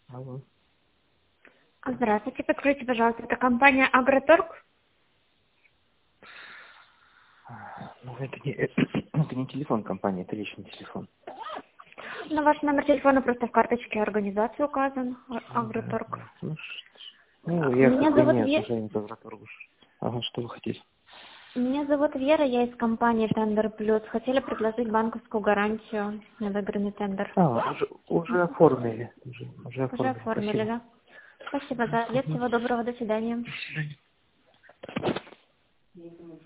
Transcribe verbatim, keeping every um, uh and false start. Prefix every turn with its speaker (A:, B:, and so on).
A: Алло.
B: Здравствуйте, подскажите, пожалуйста, это компания Агроторг?
A: Ну, это не, это не телефон компании, это личный телефон.
B: На ваш номер телефона просто в карточке организации указан, А-
A: Да,
B: Агроторг.
A: да. Ну, ш- ну, я
B: Меня
A: как бы
B: зовут
A: не
B: Вера.
A: отношения к Агроторгу. Ага, что вы хотите?
B: Меня зовут Вера, я из компании Тендер Плюс. Хотели предложить банковскую гарантию на выигранный тендер.
A: А, уже, уже оформили. Уже, уже
B: Уже
A: оформили.
B: оформили,
A: Спасибо.
B: да? Спасибо за ответ, всего доброго, до свидания.
A: До свидания.